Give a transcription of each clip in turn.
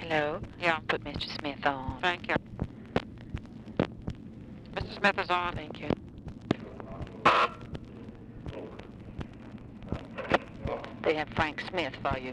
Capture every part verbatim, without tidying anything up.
Hello? Yeah. Put Mister Smith on. Thank you. Mister Smith is on. Thank you. They have Frank Smith for you.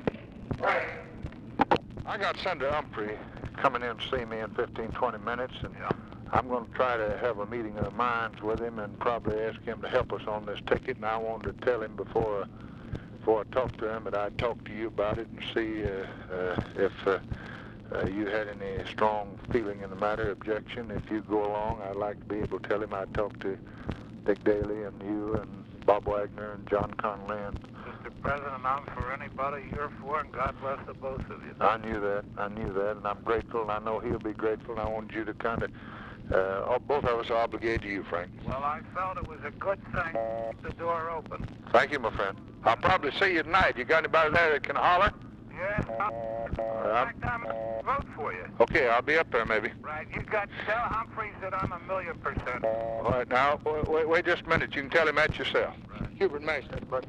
I got Senator Humphrey coming in to see me in fifteen, twenty minutes, and I'm going to try to have a meeting of the minds with him and probably ask him to help us on this ticket. And I wanted to tell him before, uh, before I talked to him that I'd talk to you about it and see uh, uh, if uh, uh, you had any strong feeling in the matter, objection. If you go along, I'd like to be able to tell him I'd talk to Dick Daly and you and Bob Wagner and John Connolly. And Mister President, I'm for anybody you're for, and God bless the both of you. I knew that. I knew that, and I'm grateful, and I know he'll be grateful, and I wanted you to kind of, uh, both of us are obligated to you, Frank. Well, I felt it was a good thing to keep the door open. Thank you, my friend. I'll probably see you tonight. You got anybody there that can holler? Yes, Uh, next time I'll vote for you. okay, I'll be up there maybe. Right, you got tell Humphreys that I'm a million percent. All right, now, wait, wait, wait just a minute. You can tell him that yourself. Right. Hubert Mash, that buddy.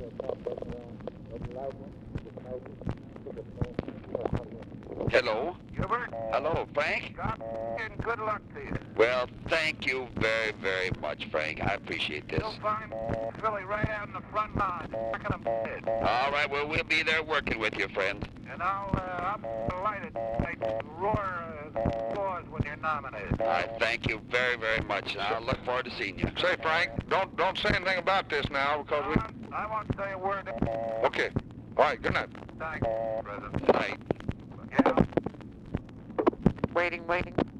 Hello. Hubert, Hello, Frank. God and good luck to you. Well, thank you very, very much, Frank. I appreciate this. You'll find Philly right out in the front line, back of the head. All right, well, we'll be there working with you, friend. And I'll, uh, I'm delighted to roar uh, applause when you're nominated. I thank you very, very much, and I look forward to seeing you. Say, Frank, don't don't say anything about this now because we... I won't say a word. Okay. All right, good night. Thanks, President. Good night. Yeah. Waiting, waiting.